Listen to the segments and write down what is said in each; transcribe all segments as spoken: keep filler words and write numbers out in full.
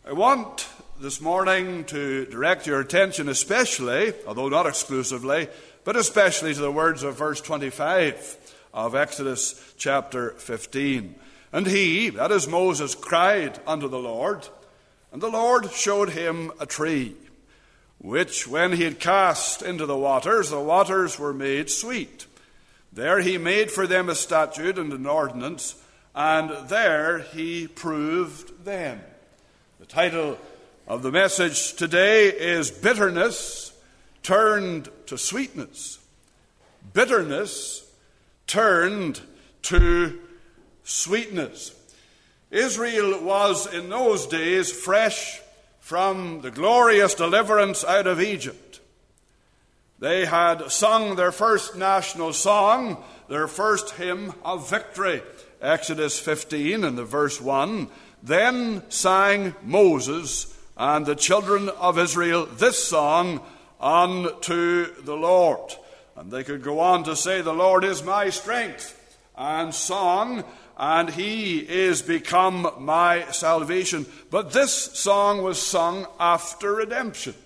I want this morning to direct your attention especially, although not exclusively, but especially to the words of verse twenty-five of Exodus chapter fifteen. And he, that is Moses, cried unto the Lord, and the Lord showed him a tree, which when he had cast into the waters, the waters were made sweet. There he made for them a statute and an ordinance, and there he proved them. The title of the message today is Bitterness Turned to Sweetness. Bitterness turned to sweetness. Israel was in those days fresh from the glorious deliverance out of Egypt. They had sung their first national song, their first hymn of victory. Exodus fifteen and the verse one. Then sang Moses and the children of Israel this song unto the Lord. And they could go on to say, the Lord is my strength and song, and he is become my salvation. But this song was sung after redemption.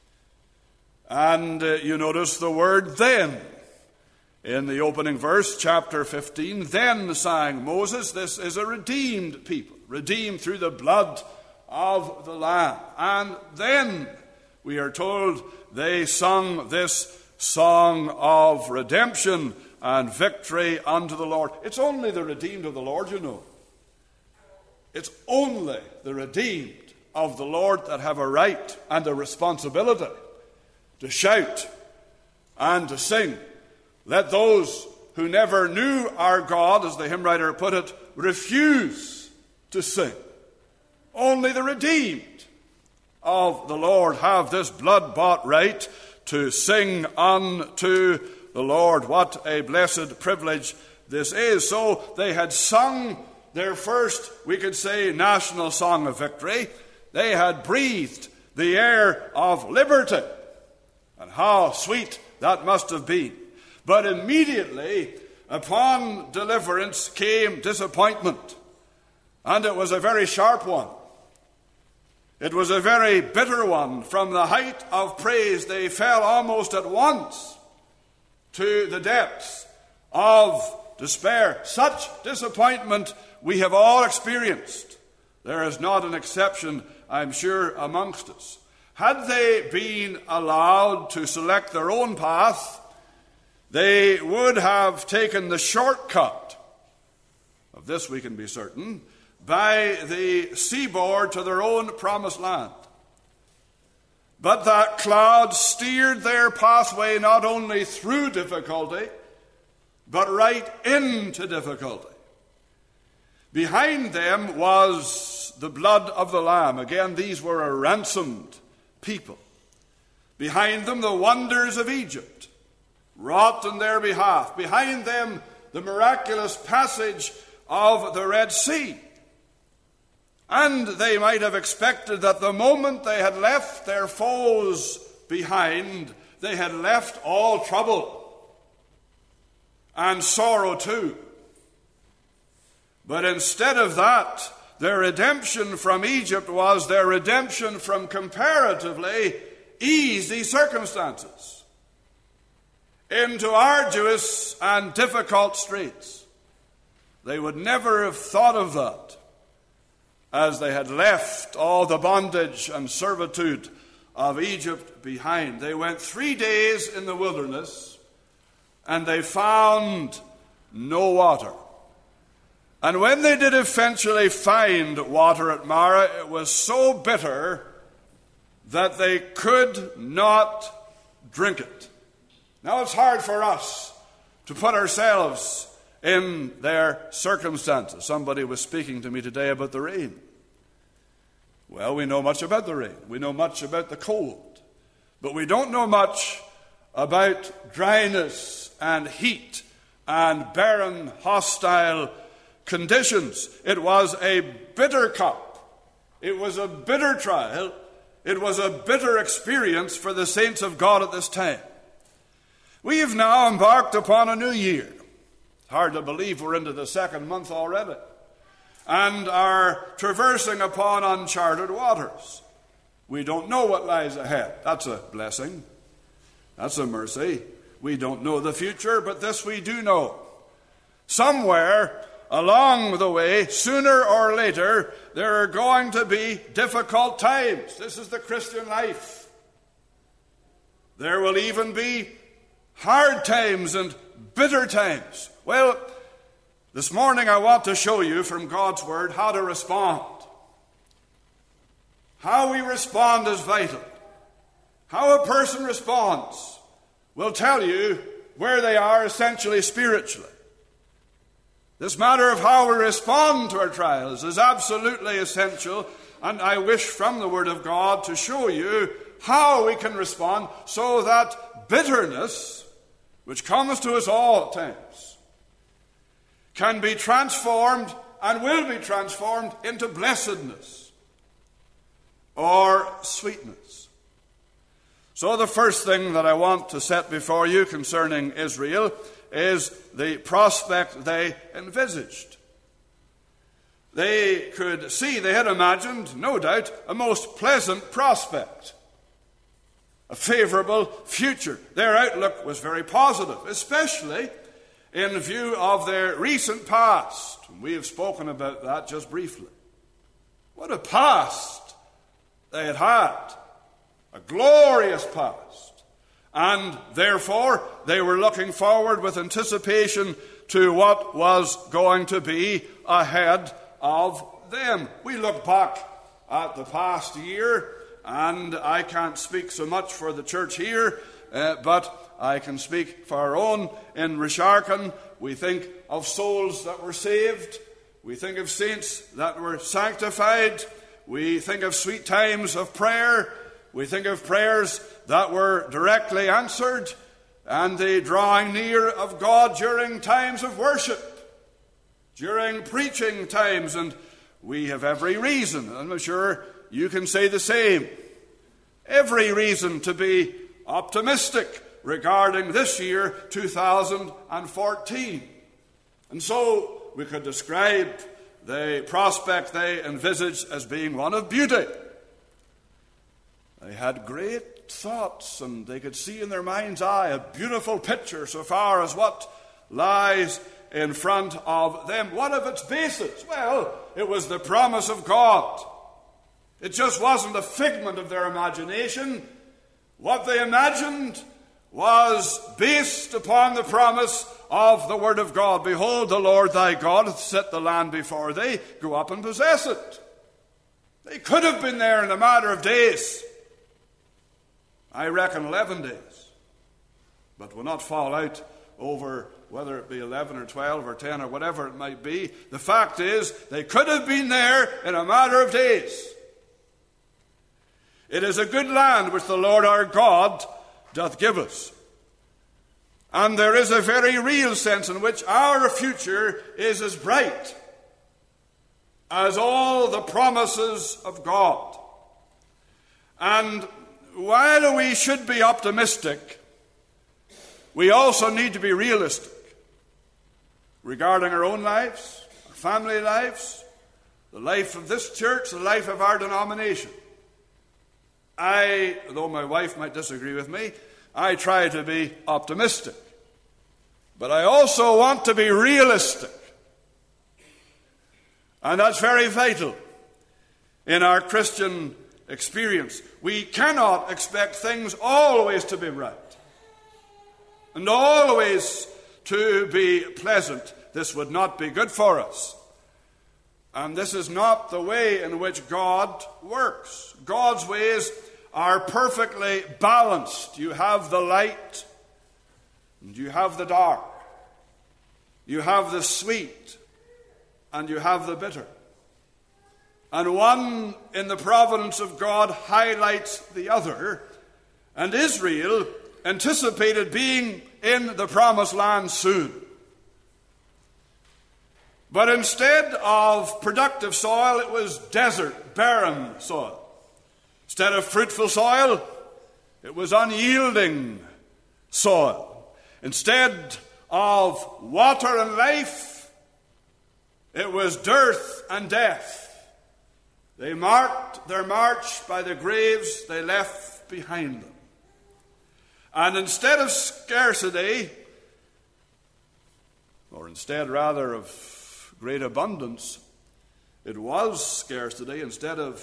And uh, you notice the word then in the opening verse, chapter fifteen. Then sang Moses. This is a redeemed people, redeemed through the blood of the Lamb. And then, we are told, they sung this song of redemption and victory unto the Lord. It's only the redeemed of the Lord, you know. It's only the redeemed of the Lord that have a right and a responsibility to shout and to sing. Let those who never knew our God, as the hymn writer put it, refuse to sing. Only the redeemed of the Lord have this blood-bought right to sing unto the Lord. What a blessed privilege this is. So they had sung their first, we could say, national song of victory. They had breathed the air of liberty. And how sweet that must have been. But immediately, upon deliverance, came disappointment. And it was a very sharp one. It was a very bitter one. From the height of praise, they fell almost at once to the depths of despair. Such disappointment we have all experienced. There is not an exception, I'm sure, amongst us. Had they been allowed to select their own path, they would have taken the shortcut, of this we can be certain, by the seaboard to their own promised land. But that cloud steered their pathway not only through difficulty, but right into difficulty. Behind them was the blood of the Lamb. Again, these were a ransomed people. Behind them, the wonders of Egypt, wrought in their behalf. Behind them, the miraculous passage of the Red Sea. And they might have expected that the moment they had left their foes behind, they had left all trouble and sorrow too. But instead of that, their redemption from Egypt was their redemption from comparatively easy circumstances into arduous and difficult straits. They would never have thought of that as they had left all the bondage and servitude of Egypt behind. They went three days in the wilderness and they found no water. And when they did eventually find water at Marah, it was so bitter that they could not drink it. Now it's hard for us to put ourselves in their circumstances. Somebody was speaking to me today about the rain. Well, we know much about the rain. We know much about the cold. But we don't know much about dryness and heat and barren, hostile conditions. It was a bitter cup. It was a bitter trial. It was a bitter experience for the saints of God at this time. We have now embarked upon a new year. Hard to believe we're into the second month already. and are traversing upon uncharted waters. We don't know what lies ahead. That's a blessing. That's a mercy. We don't know the future, but this we do know. Somewhere along the way, sooner or later, there are going to be difficult times. This is the Christian life. There will even be hard times and bitter times. Well, this morning I want to show you from God's Word how to respond. How we respond is vital. How a person responds will tell you where they are essentially spiritually. This matter of how we respond to our trials is absolutely essential, and I wish from the Word of God to show you how we can respond so that bitterness, which comes to us all at times, can be transformed and will be transformed into blessedness or sweetness. So the first thing that I want to set before you concerning Israel is the prospect they envisaged. They could see, they had imagined, no doubt, a most pleasant prospect, a favorable future. Their outlook was very positive, especially in view of their recent past. We have spoken about that just briefly. What a past they had had, a glorious past. And therefore, they were looking forward with anticipation to what was going to be ahead of them. We look back at the past year, and I can't speak so much for the church here, uh, but I can speak for our own. In Risharkan, we think of souls that were saved. We think of saints that were sanctified. We think of sweet times of prayer. We think of prayers that were directly answered, and the drawing near of God during times of worship, during preaching times, and we have every reason, and I'm sure you can say the same, every reason to be optimistic regarding this year, two thousand fourteen. And so we could describe the prospect they envisaged as being one of beauty. They had great thoughts, and they could see in their mind's eye a beautiful picture so far as what lies in front of them. What of its basis? Well, it was the promise of God. It just wasn't a figment of their imagination. What they imagined was based upon the promise of the Word of God. Behold, the Lord thy God hath set the land before thee. Go up and possess it. They could have been there in a matter of days. I reckon eleven days. But will not fall out over whether it be eleven or twelve or ten or whatever it might be. The fact is, they could have been there in a matter of days. It is a good land which the Lord our God doth give us. And there is a very real sense in which our future is as bright as all the promises of God. And while we should be optimistic, we also need to be realistic regarding our own lives, our family lives, the life of this church, the life of our denomination. I, though my wife might disagree with me, I try to be optimistic. But I also want to be realistic. And that's very vital in our Christian experience. We cannot expect things always to be right and always to be pleasant. This would not be good for us. And this is not the way in which God works. God's ways are perfectly balanced. You have the light and you have the dark. You have the sweet and you have the bitter. And one in the providence of God highlights the other. And Israel anticipated being in the promised land soon. But instead of productive soil, it was desert, barren soil. Instead of fruitful soil, it was unyielding soil. Instead of water and life, It was dearth and death. They marked their march by the graves they left behind them. And instead of scarcity, or instead rather of great abundance, it was scarcity. Instead of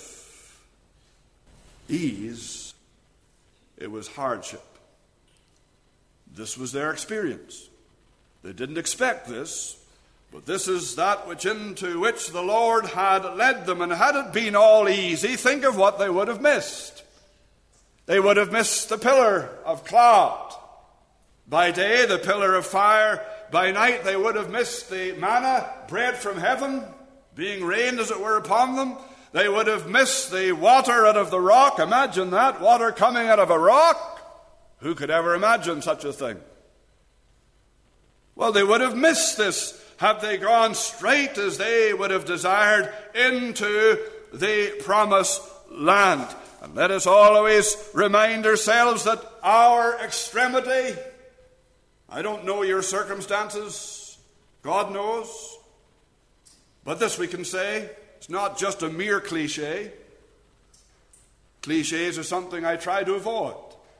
ease, it was hardship. This was their experience. They didn't expect this, but this is that which into which the Lord had led them. And had it been all easy, think of what they would have missed. They would have missed the pillar of cloud. By day, the pillar of fire. By night, they would have missed the manna, bread from heaven, being rained, as it were, upon them. They would have missed the water out of the rock. Imagine that, water coming out of a rock. Who could ever imagine such a thing? Well, they would have missed this had they gone straight as they would have desired into the promised land. And let us always remind ourselves that our extremity, I don't know your circumstances, God knows, but this we can say, it's not just a mere cliche. Cliches are something I try to avoid.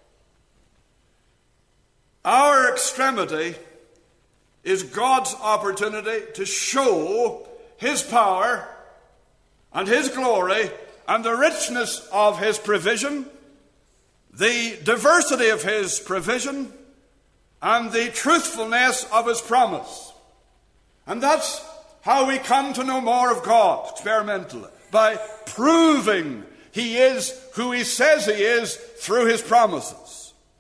Our extremity is God's opportunity to show His power and His glory and the richness of His provision, the diversity of His provision, and the truthfulness of His promise. And that's how we come to know more of God experimentally, by proving He is who He says He is through His promises.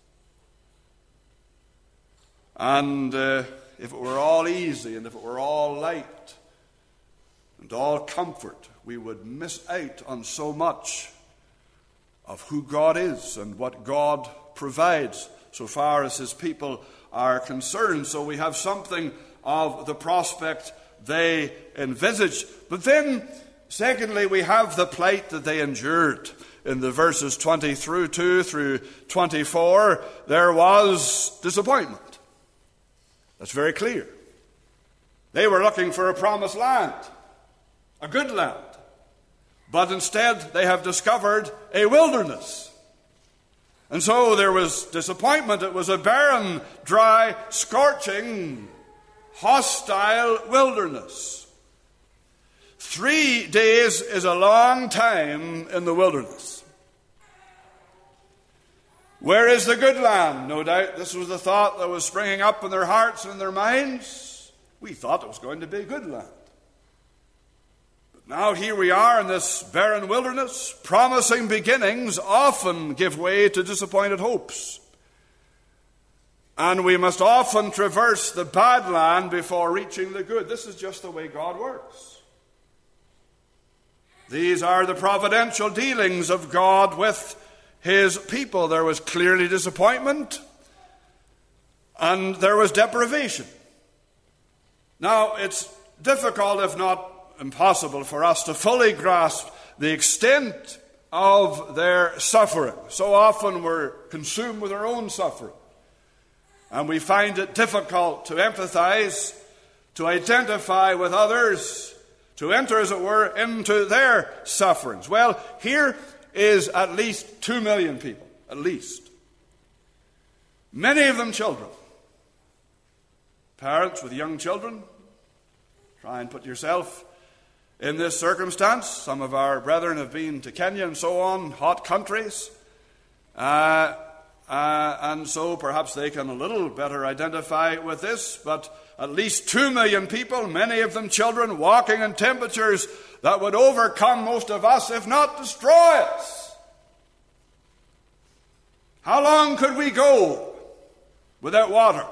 And uh, if it were all easy and if it were all light and all comfort, we would miss out on so much of who God is and what God provides so far as His people are concerned. So we have something of the prospect they envisage. But then, secondly, we have the plight that they endured. In the verses twenty through two through twenty-four, there was disappointment. That's very clear. They were looking for a promised land, a good land. But instead they have discovered a wilderness. And so there was disappointment. It was a barren, dry, scorching, hostile wilderness. Three days is a long time in the wilderness. Where is the good land? No doubt this was the thought that was springing up in their hearts and in their minds. We thought it was going to be a good land. But now here we are in this barren wilderness. Promising beginnings often give way to disappointed hopes. And we must often traverse the bad land before reaching the good. This is just the way God works. These are the providential dealings of God with His people. There was clearly disappointment, and there was deprivation. Now, it's difficult, if not impossible, for us to fully grasp the extent of their suffering. So often we're consumed with our own suffering, and we find it difficult to empathize, to identify with others, to enter, as it were, into their sufferings. Well, here is at least two million people, at least. Many of them children. Parents with young children. Try and put yourself in this circumstance. Some of our brethren have been to Kenya and so on, hot countries. Uh, uh, and so perhaps they can a little better identify with this. But at least two million people, many of them children, walking in temperatures that would overcome most of us, if not destroy us. How long could we go without water?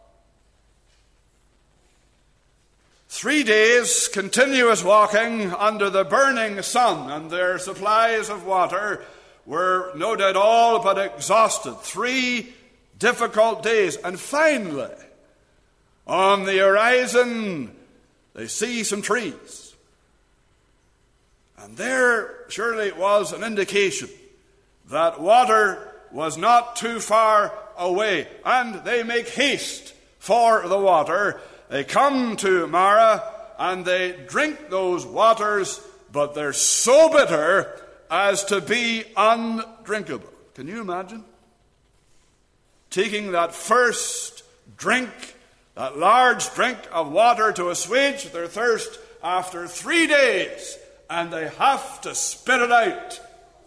Three days continuous walking under the burning sun, and their supplies of water were no doubt all but exhausted. Three difficult days. And finally, on the horizon, they see some trees. And there surely was an indication that water was not too far away. And they make haste for the water. They come to Marah, and they drink those waters, but they're so bitter as to be undrinkable. Can you imagine? Taking that first drink, that large drink of water to assuage their thirst after three days, and they have to spit it out.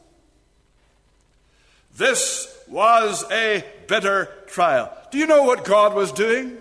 This was a bitter trial. Do you know what God was doing?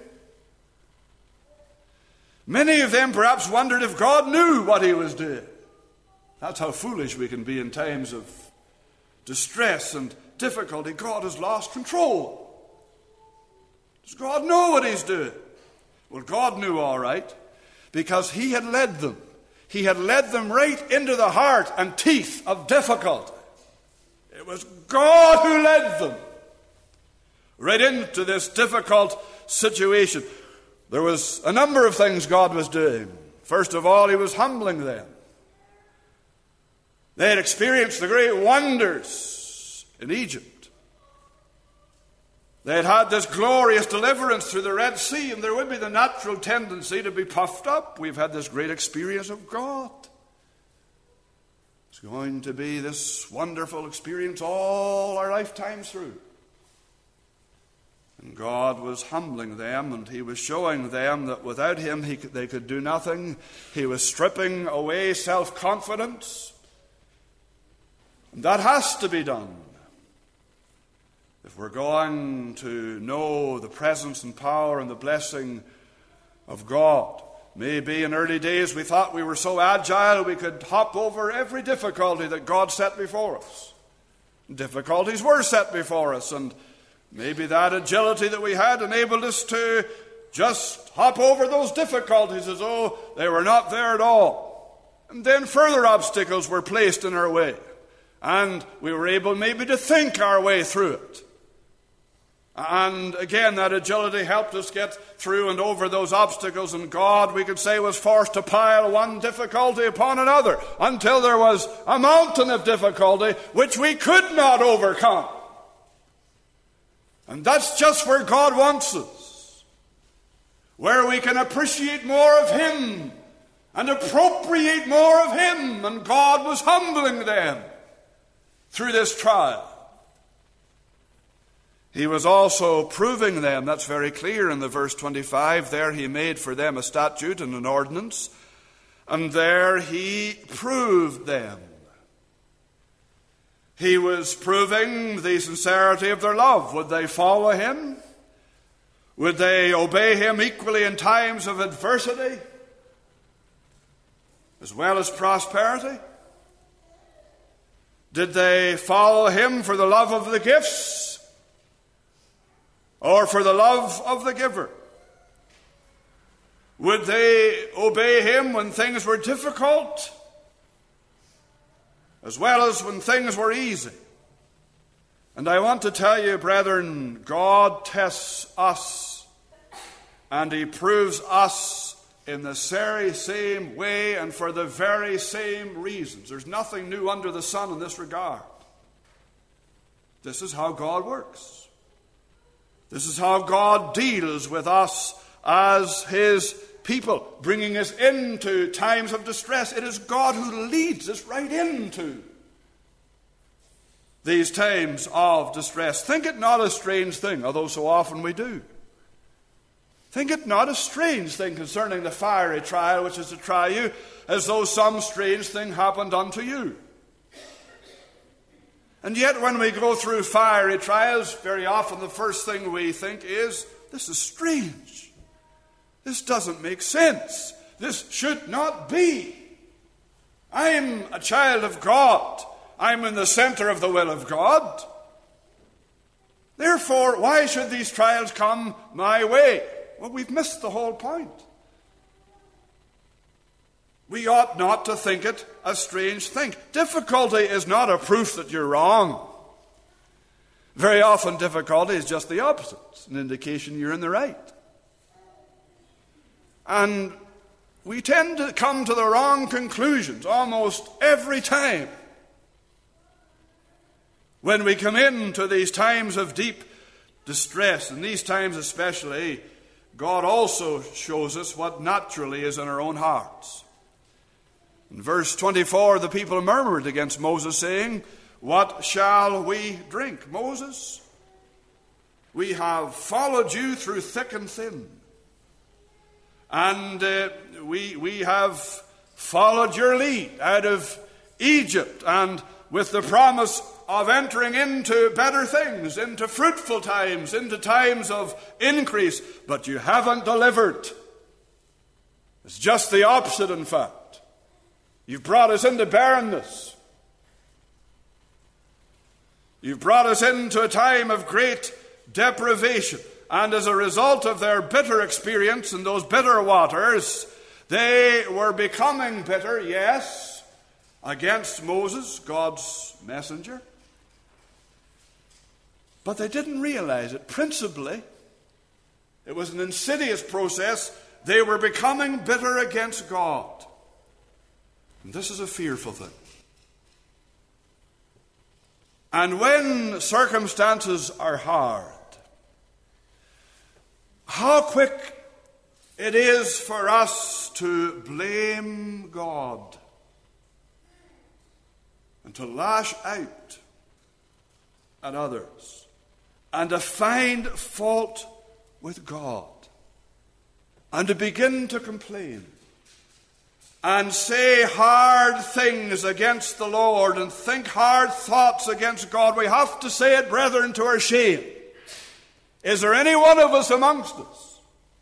Many of them perhaps wondered if God knew what he was doing. That's how foolish we can be in times of distress and difficulty. God has lost control. Does God know what he's doing? Well, God knew all right, because he had led them. He had led them right into the heart and teeth of difficulty. It was God who led them right into this difficult situation. There was a number of things God was doing. First of all, he was humbling them. They had experienced the great wonders in Egypt. They had had this glorious deliverance through the Red Sea, and there would be the natural tendency to be puffed up. We've had this great experience of God. It's going to be this wonderful experience all our lifetimes through. And God was humbling them, and he was showing them that without him he could, they could do nothing. He was stripping away self-confidence. And that has to be done if we're going to know the presence and power and the blessing of God. Maybe in early days we thought we were so agile we could hop over every difficulty that God set before us. Difficulties were set before us, and maybe that agility that we had enabled us to just hop over those difficulties as though they were not there at all. And then further obstacles were placed in our way, and we were able maybe to think our way through it. And again, that agility helped us get through and over those obstacles, and God, we could say, was forced to pile one difficulty upon another until there was a mountain of difficulty which we could not overcome. And that's just where God wants us, where we can appreciate more of him and appropriate more of him. And God was humbling them through this trial. He was also proving them. That's very clear in the verse twenty-five. There he made for them a statute and an ordinance, and there he proved them. He was proving the sincerity of their love. Would they follow him? Would they obey him equally in times of adversity as well as prosperity? Did they follow him for the love of the gifts or for the love of the giver? Would they obey him when things were difficult as well as when things were easy? And I want to tell you, brethren, God tests us, and he proves us in the very same way and for the very same reasons. There's nothing new under the sun in this regard. This is how God works. This is how God deals with us as his people, bringing us into times of distress. It is God who leads us right into these times of distress. Think it not a strange thing, although so often we do. Think it not a strange thing concerning the fiery trial which is to try you, as though some strange thing happened unto you. And yet when we go through fiery trials, very often the first thing we think is, this is strange. This doesn't make sense. This should not be. I'm a child of God. I'm in the center of the will of God. Therefore, why should these trials come my way? Well, we've missed the whole point. We ought not to think it a strange thing. Difficulty is not a proof that you're wrong. Very often difficulty is just the opposite. It's an indication you're in the right. And we tend to come to the wrong conclusions almost every time when we come into these times of deep distress, and these times especially God also shows us what naturally is in our own hearts. In verse twenty-four, the people murmured against Moses, saying, "What shall we drink?" Moses, we have followed you through thick and thin. And uh, we, we have followed your lead out of Egypt, and with the promise of entering into better things, into fruitful times, into times of increase. But you haven't delivered. It's just the opposite, in fact. You've brought us into barrenness. You've brought us into a time of great deprivation. And as a result of their bitter experience in those bitter waters, they were becoming bitter, yes, against Moses, God's messenger. But they didn't realize it. Principally, it was an insidious process. They were becoming bitter against God. And this is a fearful thing. And when circumstances are hard, how quick it is for us to blame God and to lash out at others and to find fault with God and to begin to complain and say hard things against the Lord and think hard thoughts against God. We have to say it, brethren, to our shame. Is there any one of us amongst us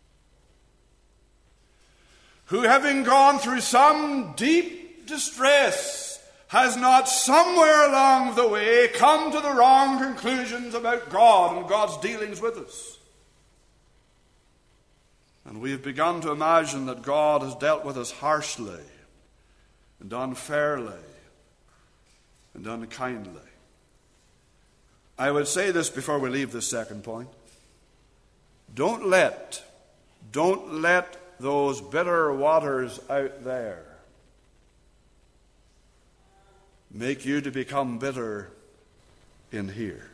who, having gone through some deep distress, has not somewhere along the way come to the wrong conclusions about God and God's dealings with us? And we have begun to imagine that God has dealt with us harshly and unfairly and unkindly. I would say this before we leave this second point. Don't let, don't let those bitter waters out there make you to become bitter in here.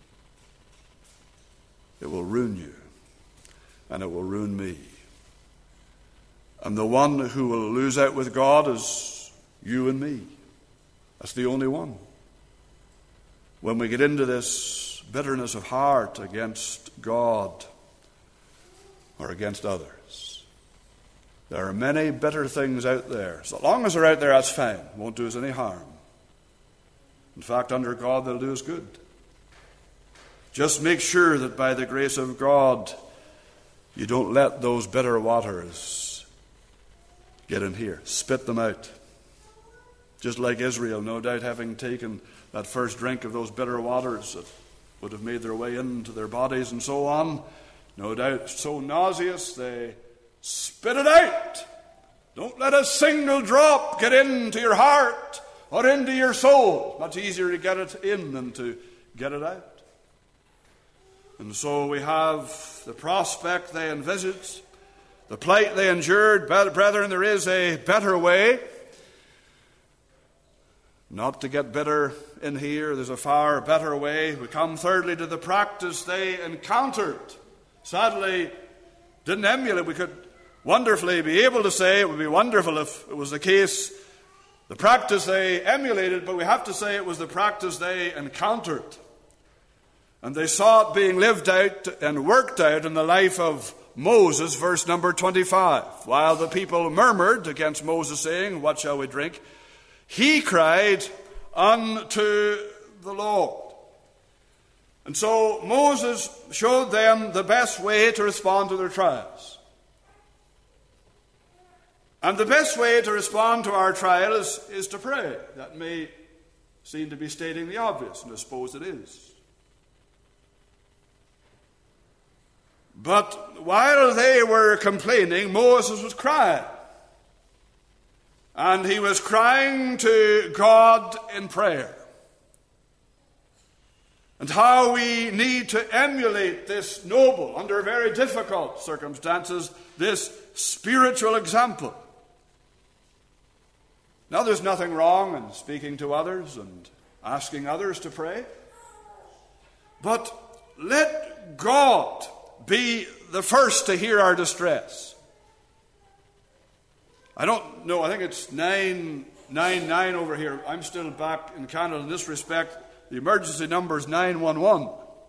It will ruin you, and it will ruin me. And the one who will lose out with God is you and me. That's the only one. When we get into this bitterness of heart against God or against others. There are many bitter things out there. So long as they're out there, that's fine. Won't do us any harm. In fact, under God, they'll do us good. Just make sure that by the grace of God, you don't let those bitter waters get in here. Spit them out. Just like Israel, no doubt having taken that first drink of those bitter waters that would have made their way into their bodies and so on, no doubt so nauseous, they spit it out. Don't let a single drop get into your heart or into your soul. Much easier to get it in than to get it out. And so we have the prospect they envisaged, the plight they endured. Brethren, there is a better way. Not to get bitter in here. There's a far better way. We come thirdly to the practice they encountered. Sadly, didn't emulate. We could wonderfully be able to say, it would be wonderful if it was the case, the practice they emulated, but we have to say it was the practice they encountered. And they saw it being lived out and worked out in the life of Moses, verse number twenty-five. While the people murmured against Moses, saying, "What shall we drink?" he cried unto the Lord. And so Moses showed them the best way to respond to their trials. And the best way to respond to our trial is, is to pray. That may seem to be stating the obvious, and I suppose it is. But while they were complaining, Moses was crying. And he was crying to God in prayer. And how we need to emulate this noble, under very difficult circumstances, this spiritual example. Now, there's nothing wrong in speaking to others and asking others to pray. But let God be the first to hear our distress. I don't know, I think it's nine nine nine over here. I'm still back in Canada in this respect. The emergency number is nine one one.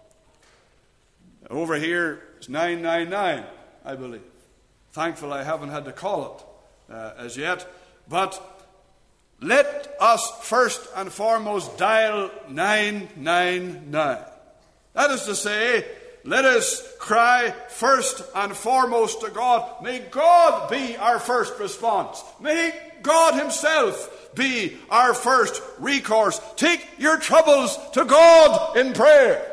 Over here it's nine nine nine, I believe. Thankful I haven't had to call it uh, as yet. But let us first and foremost dial nine nine nine. That is to say, let us cry first and foremost to God. May God be our first response. May God himself be our first recourse. Take your troubles to God in prayer.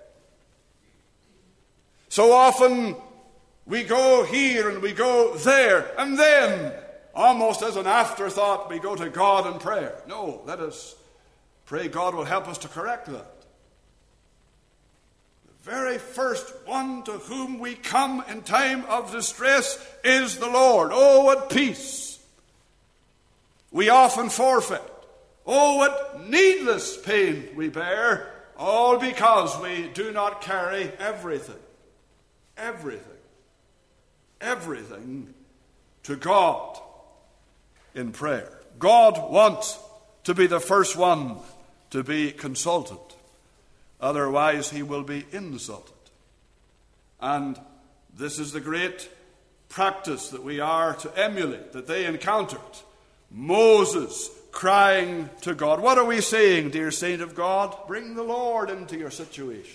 So often we go here and we go there, and then, almost as an afterthought, we go to God in prayer. No, let us pray God will help us to correct that. Very first one to whom we come in time of distress is the Lord. Oh, what peace we often forfeit. Oh, what needless pain we bear, all because we do not carry everything, everything, everything to God in prayer. God wants to be the first one to be consulted. Otherwise, he will be insulted. And this is the great practice that we are to emulate, that they encountered. Moses crying to God. What are we saying, dear saint of God? Bring the Lord into your situation.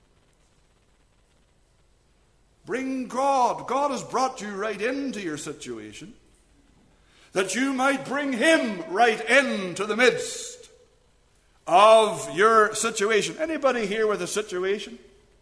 Bring God. God has brought you right into your situation, that you might bring him right into the midst of your situation. Anybody here with a situation?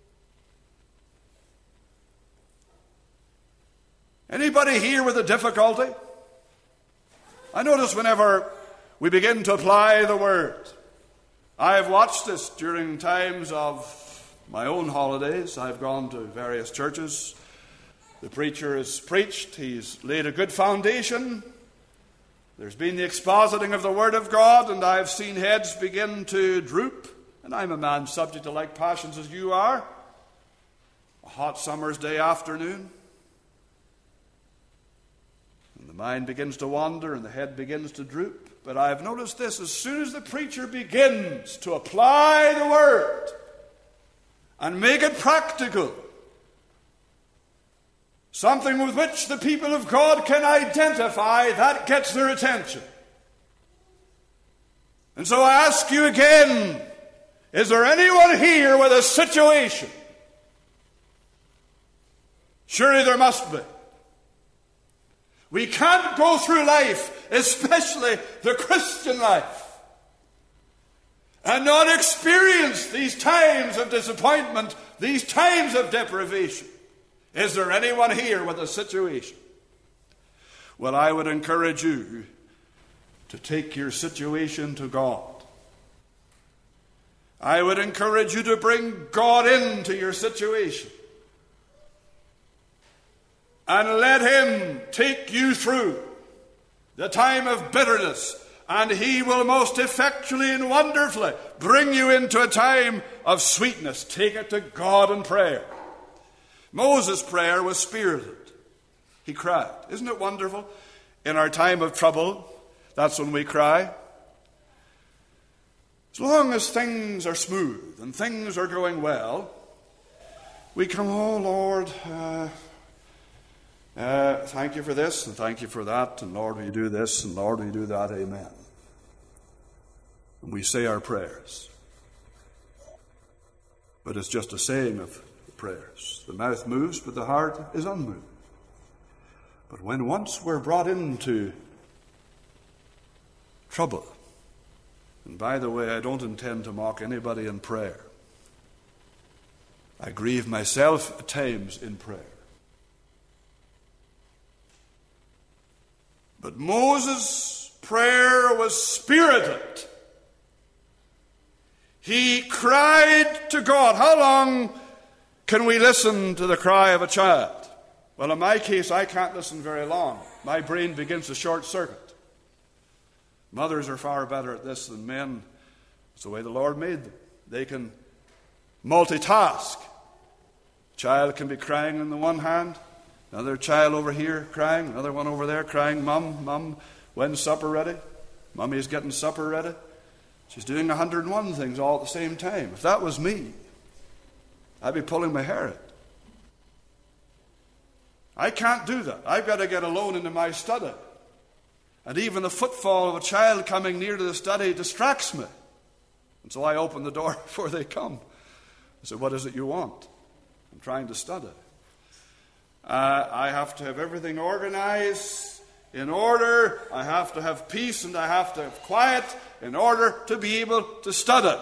Anybody here with a difficulty? I notice whenever we begin to apply the word, I have watched this during times of my own holidays. I've gone to various churches. The preacher has preached. He's laid a good foundation. There's been the expositing of the Word of God, and I've seen heads begin to droop. And I'm a man subject to like passions as you are. A hot summer's day afternoon, and the mind begins to wander and the head begins to droop. But I've noticed this: as soon as the preacher begins to apply the Word and make it practical, something with which the people of God can identify, that gets their attention. And so I ask you again, is there anyone here with a situation? Surely there must be. We can't go through life, especially the Christian life, and not experience these times of disappointment, these times of deprivation. Is there anyone here with a situation? Well, I would encourage you to take your situation to God. I would encourage you to bring God into your situation and let him take you through the time of bitterness, and he will most effectually and wonderfully bring you into a time of sweetness. Take it to God in prayer. Moses' prayer was spirited. He cried. Isn't it wonderful? In our time of trouble, that's when we cry. As long as things are smooth and things are going well, we come, oh Lord, uh, uh, thank you for this and thank you for that, and Lord, will you do this, and Lord, will you do that, amen. And we say our prayers. But it's just a saying of prayers. The mouth moves, but the heart is unmoved. But when once we're brought into trouble, and by the way, I don't intend to mock anybody in prayer. I grieve myself at times in prayer. But Moses' prayer was spirited. He cried to God. How long can we listen to the cry of a child? Well, in my case, I can't listen very long. My brain begins to short circuit. Mothers are far better at this than men. It's the way the Lord made them. They can multitask. Child can be crying in the one hand, another child over here crying, another one over there crying, Mum, Mum, when's supper ready? Mummy's getting supper ready. She's doing a hundred and one things all at the same time. If that was me, I'd be pulling my hair out. I can't do that. I've got to get alone into my study. And even the footfall of a child coming near to the study distracts me. And so I open the door before they come. I say, what is it you want? I'm trying to study. Uh, I have to have everything organized in order. I have to have peace and I have to have quiet in order to be able to study.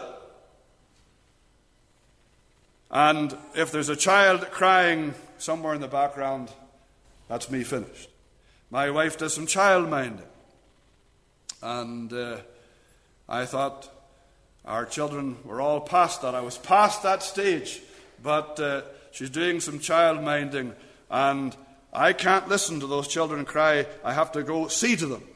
And if there's a child crying somewhere in the background, that's me finished. My wife does some child minding. And uh, I thought our children were all past that. I was past that stage. But uh, she's doing some child minding. And I can't listen to those children cry. I have to go see to them.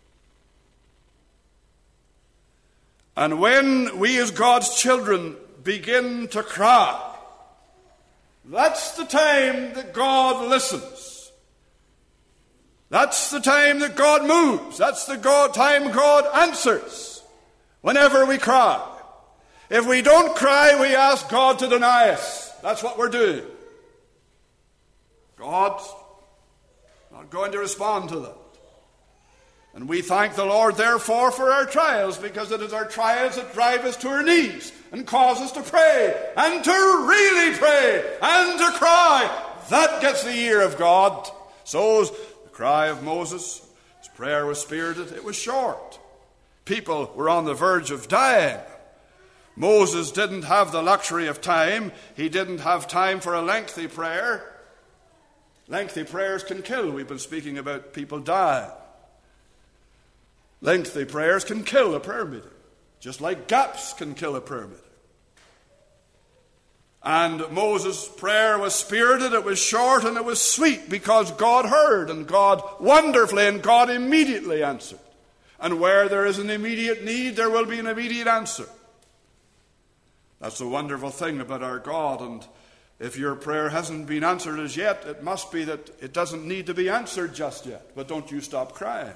And when we as God's children begin to cry, that's the time that God listens. That's the time that God moves. That's the God, time God answers whenever we cry. If we don't cry, we ask God to deny us. That's what we're doing. God's not going to respond to that. And we thank the Lord, therefore, for our trials, because it is our trials that drive us to our knees and cause us to pray, and to really pray, and to cry. That gets the ear of God. So the cry of Moses, his prayer was spirited. It was short. People were on the verge of dying. Moses didn't have the luxury of time. He didn't have time for a lengthy prayer. Lengthy prayers can kill. We've been speaking about people dying. Lengthy prayers can kill a prayer meeting, just like gaps can kill a prayer meeting. And Moses' prayer was spirited, it was short, and it was sweet, because God heard, and God wonderfully, and God immediately answered. And where there is an immediate need, there will be an immediate answer. That's the wonderful thing about our God. And if your prayer hasn't been answered as yet, it must be that it doesn't need to be answered just yet. But don't you stop crying.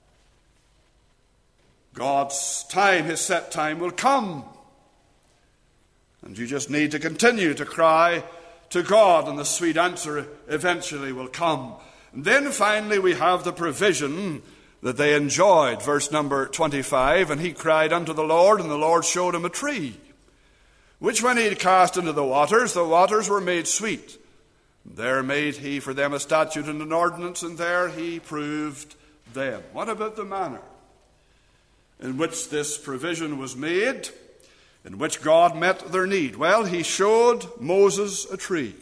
God's time, his set time, will come. And you just need to continue to cry to God, and the sweet answer eventually will come. And then finally we have the provision that they enjoyed. Verse number twenty-five, and he cried unto the Lord, and the Lord showed him a tree, which when he had cast into the waters, the waters were made sweet. There made he for them a statute and an ordinance, and there he proved them. What about the manner in which this provision was made, in which God met their need? Well, he showed Moses a tree.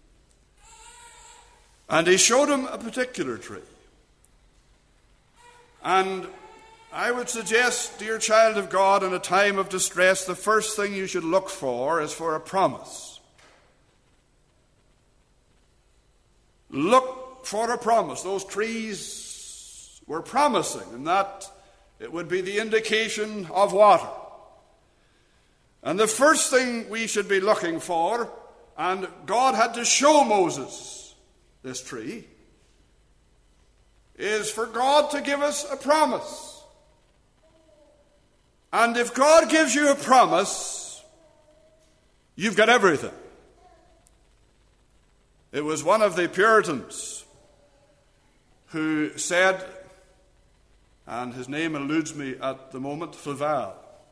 And he showed him a particular tree. And I would suggest, dear child of God, in a time of distress, the first thing you should look for is for a promise. Look for a promise. Those trees were promising, and that it would be the indication of water. And the first thing we should be looking for, and God had to show Moses this tree, is for God to give us a promise. And if God gives you a promise, you've got everything. It was one of the Puritans who said, and his name eludes me at the moment, Flavel.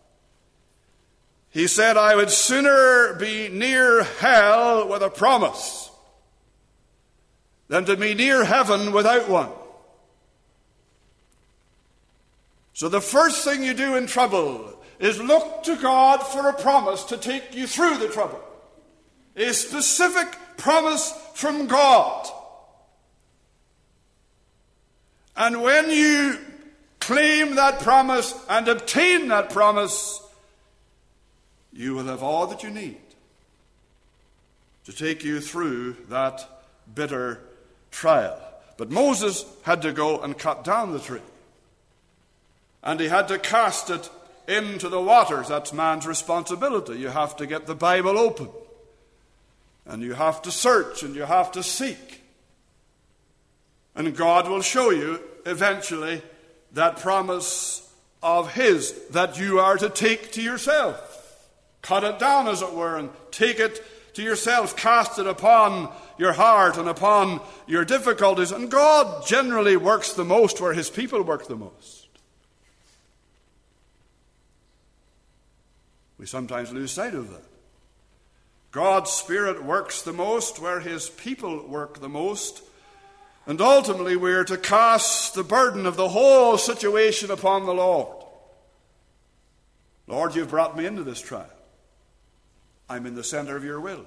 He said, I would sooner be near hell with a promise than to be near heaven without one. So the first thing you do in trouble is look to God for a promise to take you through the trouble. A specific promise from God. And when you claim that promise and obtain that promise, you will have all that you need to take you through that bitter trial. But Moses had to go and cut down the tree. And he had to cast it into the waters. That's man's responsibility. You have to get the Bible open. And you have to search and you have to seek. And God will show you eventually that promise of His that you are to take to yourself. Cut it down, as it were, and take it to yourself. Cast it upon your heart and upon your difficulties. And God generally works the most where His people work the most. We sometimes lose sight of that. God's Spirit works the most where His people work the most. And ultimately we are to cast the burden of the whole situation upon the Lord. Lord, you've brought me into this trial. I'm in the center of your will.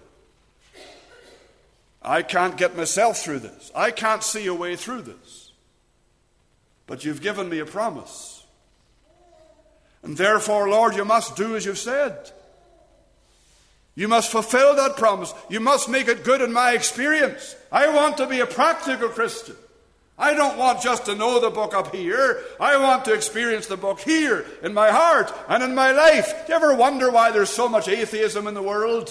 I can't get myself through this. I can't see a way through this. But you've given me a promise. And therefore, Lord, you must do as you've said. You must fulfill that promise. You must make it good in my experience. I want to be a practical Christian. I don't want just to know the book up here. I want to experience the book here in my heart and in my life. Do you ever wonder why there's so much atheism in the world?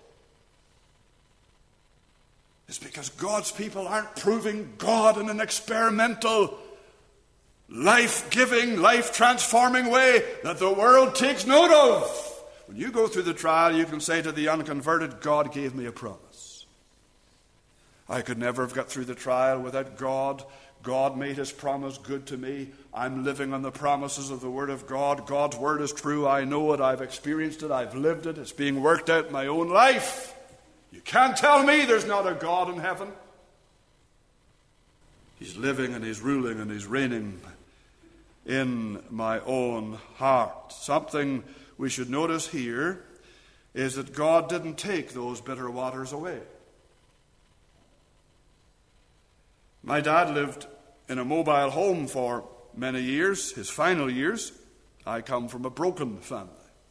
It's because God's people aren't proving God in an experimental, life-giving, life-transforming way that the world takes note of. When you go through the trial, you can say to the unconverted, God gave me a promise. I could never have got through the trial without God. God made His promise good to me. I'm living on the promises of the Word of God. God's Word is true. I know it. I've experienced it. I've lived it. It's being worked out in my own life. You can't tell me there's not a God in heaven. He's living and He's ruling and He's reigning in my own heart. Something we should notice here is that God didn't take those bitter waters away. My dad lived in a mobile home for many years, his final years. I come from a broken family.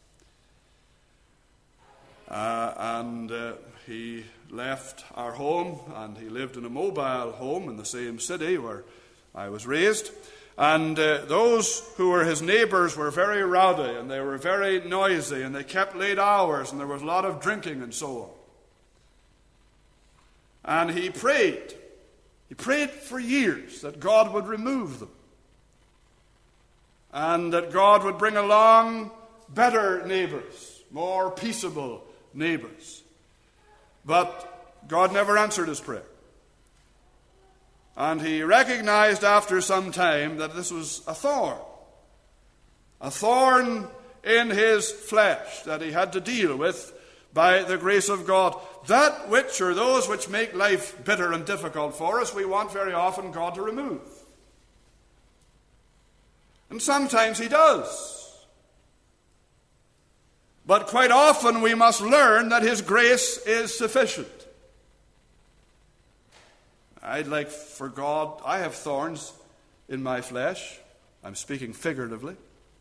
Uh, and uh, he left our home and he lived in a mobile home in the same city where I was raised. And uh, those who were his neighbours were very rowdy and they were very noisy and they kept late hours and there was a lot of drinking and so on. And he prayed. He prayed for years that God would remove them and that God would bring along better neighbours, more peaceable neighbours. But God never answered his prayer. And he recognized after some time that this was a thorn. A thorn in his flesh that he had to deal with by the grace of God. That which, or those which make life bitter and difficult for us, we want very often God to remove. And sometimes he does. But quite often we must learn that his grace is sufficient. I'd like for God, I have thorns in my flesh. I'm speaking figuratively.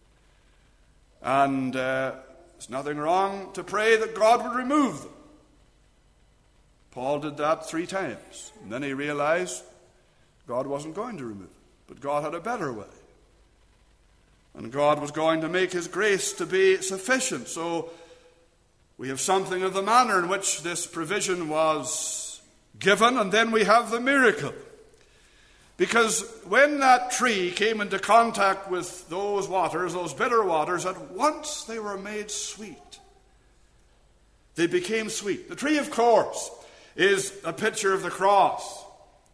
And uh, there's nothing wrong to pray that God would remove them. Paul did that three times. And then he realized God wasn't going to remove it. But God had a better way. And God was going to make his grace to be sufficient. So we have something of the manner in which this provision was given, and then we have the miracle. Because when that tree came into contact with those waters, those bitter waters, at once they were made sweet. They became sweet. The tree, of course, is a picture of the cross.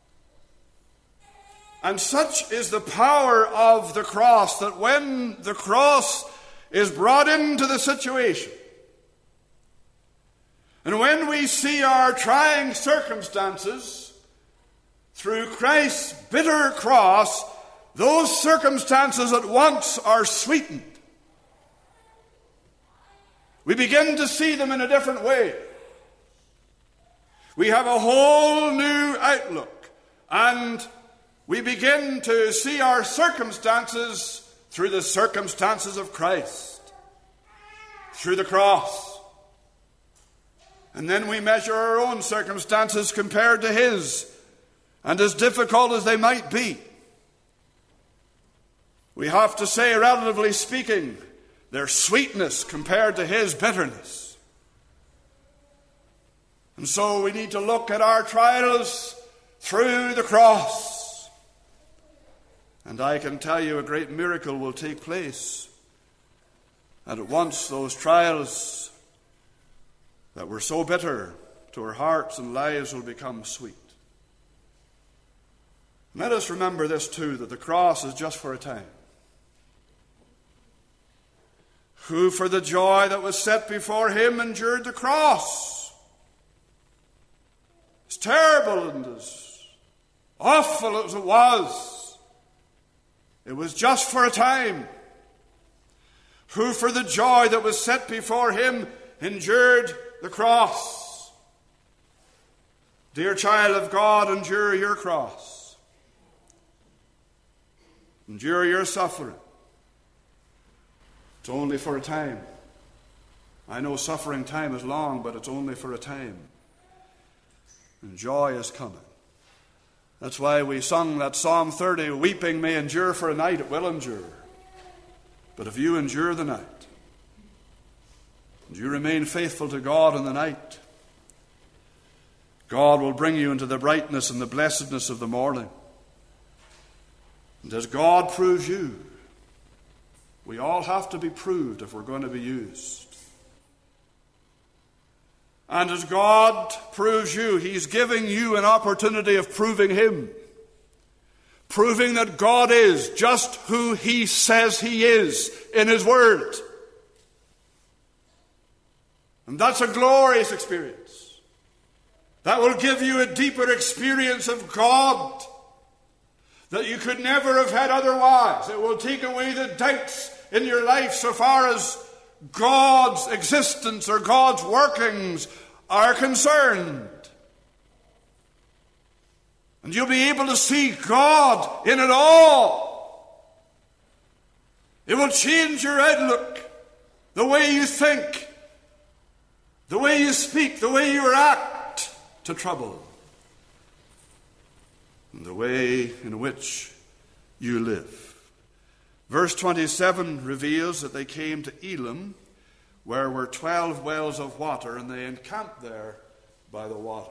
And such is the power of the cross that when the cross is brought into the situation, and when we see our trying circumstances through Christ's bitter cross, those circumstances at once are sweetened. We begin to see them in a different way. We have a whole new outlook, and we begin to see our circumstances through the circumstances of Christ, through the cross. And then we measure our own circumstances compared to his, and as difficult as they might be, we have to say, relatively speaking, their sweetness compared to his bitterness. And so we need to look at our trials through the cross. And I can tell you a great miracle will take place. And at once those trials that were so bitter to our hearts and lives will become sweet. Let us remember this too, that the cross is just for a time. Who for the joy that was set before him endured the cross. As terrible and as awful as it was, it was just for a time. Who for the joy that was set before him endured the cross. Dear child of God, endure your cross. Endure your suffering. It's only for a time. I know suffering time is long, but it's only for a time. And joy is coming. That's why we sung that Psalm thirty, weeping may endure for a night, it will endure. But if you endure the night, and you remain faithful to God in the night, God will bring you into the brightness and the blessedness of the morning. And as God proves you, we all have to be proved if we're going to be used. And as God proves you, he's giving you an opportunity of proving him. Proving that God is just who he says he is in his word. And that's a glorious experience. That will give you a deeper experience of God that you could never have had otherwise. It will take away the doubts in your life so far as God's existence or God's workings are concerned. And you'll be able to see God in it all. It will change your outlook, the way you think, the way you speak, the way you react to trouble, and the way in which you live. Verse twenty-seven reveals that they came to Elim, where were twelve wells of water, and they encamped there by the water.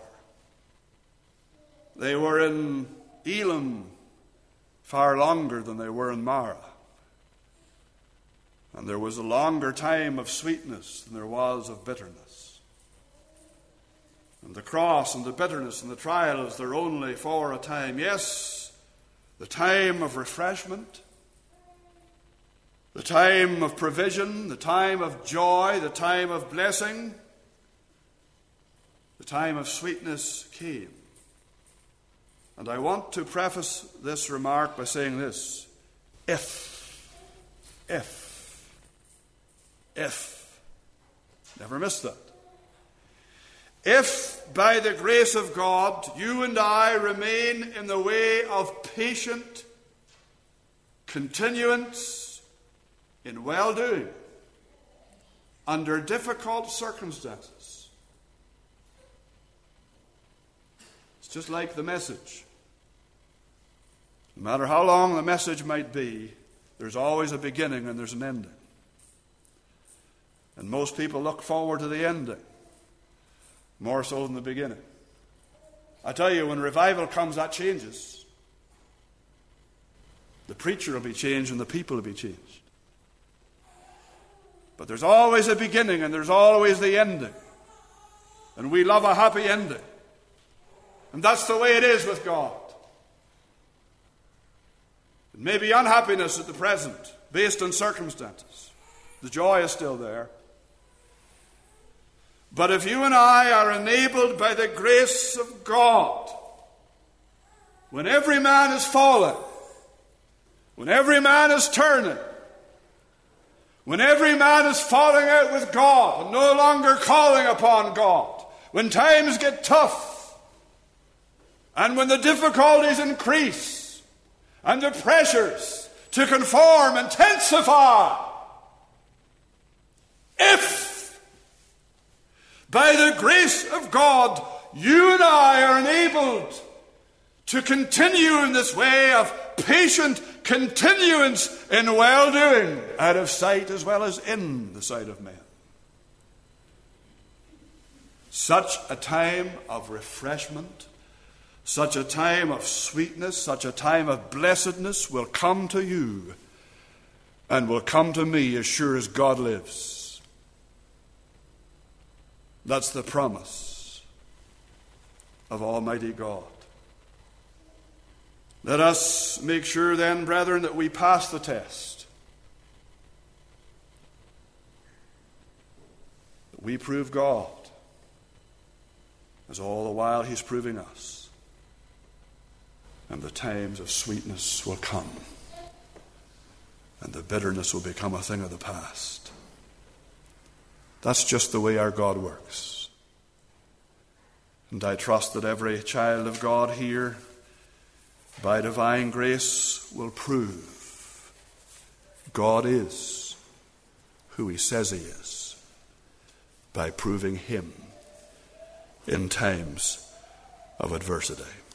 They were in Elim far longer than they were in Marah. And there was a longer time of sweetness than there was of bitterness. And the cross and the bitterness and the trials, they're only for a time. Yes, the time of refreshment, the time of provision, the time of joy, the time of blessing, the time of sweetness came. And I want to preface this remark by saying this. If, if, if, never miss that. If by the grace of God you and I remain in the way of patient continuance in well-doing under difficult circumstances, it's just like the message. No matter how long the message might be, there's always a beginning and there's an ending. And most people look forward to the ending more so than the beginning. I tell you, when revival comes, that changes. The preacher will be changed and the people will be changed. But there's always a beginning and there's always the ending. And we love a happy ending. And that's the way it is with God. It may be unhappiness at the present, based on circumstances. The joy is still there. But if you and I are enabled by the grace of God, when every man is fallen, when every man is turning, when every man is falling out with God and no longer calling upon God, when times get tough, and when the difficulties increase, and the pressures to conform intensify, if by the grace of God you and I are enabled to continue in this way of patient continuance in well-doing, out of sight as well as in the sight of men, Such a time of refreshment, such a time of sweetness, such a time of blessedness will come to you and will come to me as sure as God lives. That's the promise of Almighty God. Let us make sure then, brethren, that we pass the test. That we prove God, as all the while He's proving us. And the times of sweetness will come, and the bitterness will become a thing of the past. That's just the way our God works. And I trust that every child of God here, by divine grace, will prove God is who He says He is, by proving Him in times of adversity.